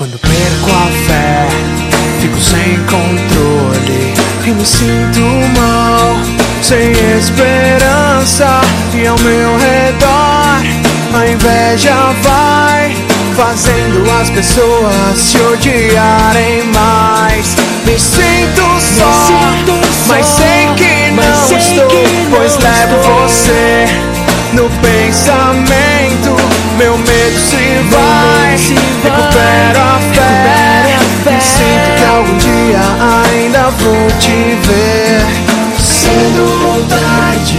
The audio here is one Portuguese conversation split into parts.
Quando perco a fé, fico sem controle e me sinto mal, sem esperança. E ao meu redor a inveja vai fazendo as pessoas se odiarem mais. Me sinto só, mas sei que não estou, pois levo você no pensamento. Meu medo se vai, recupero a fé. Me sinto que algum dia ainda vou te ver. Cedo ou tarde,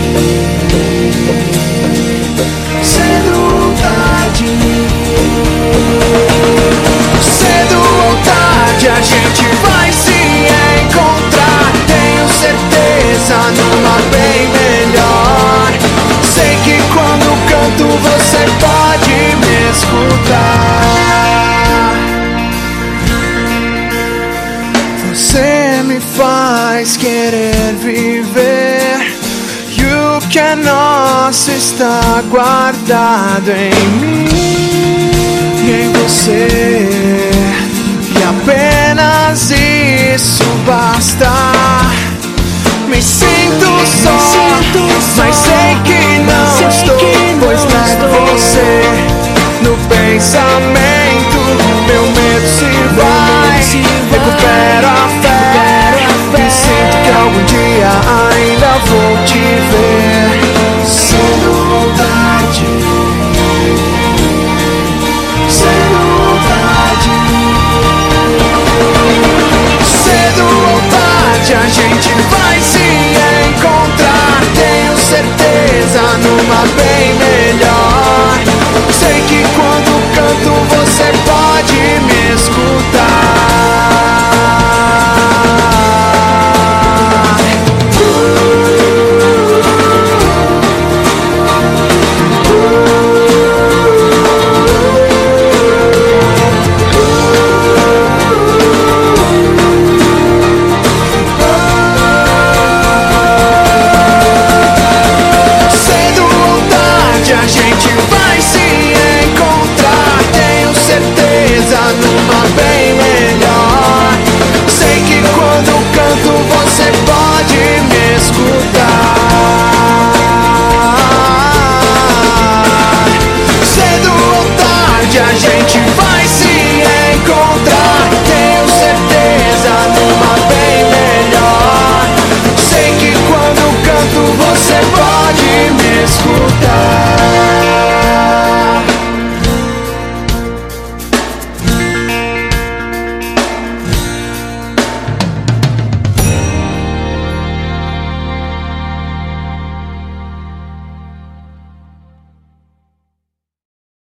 cedo ou tarde, cedo ou tarde a gente vai se encontrar. Tenho certeza, numa bem melhor. Sei que quando canto você pode me escutar. Você me faz querer viver, e o que é nosso está guardado em mim e em você, e apenas isso basta. Me sinto só, mas sei que não estou, pois levo você no pensamento. Meu medo se vai, recupero a fé. Me sinto que algum dia ainda vou te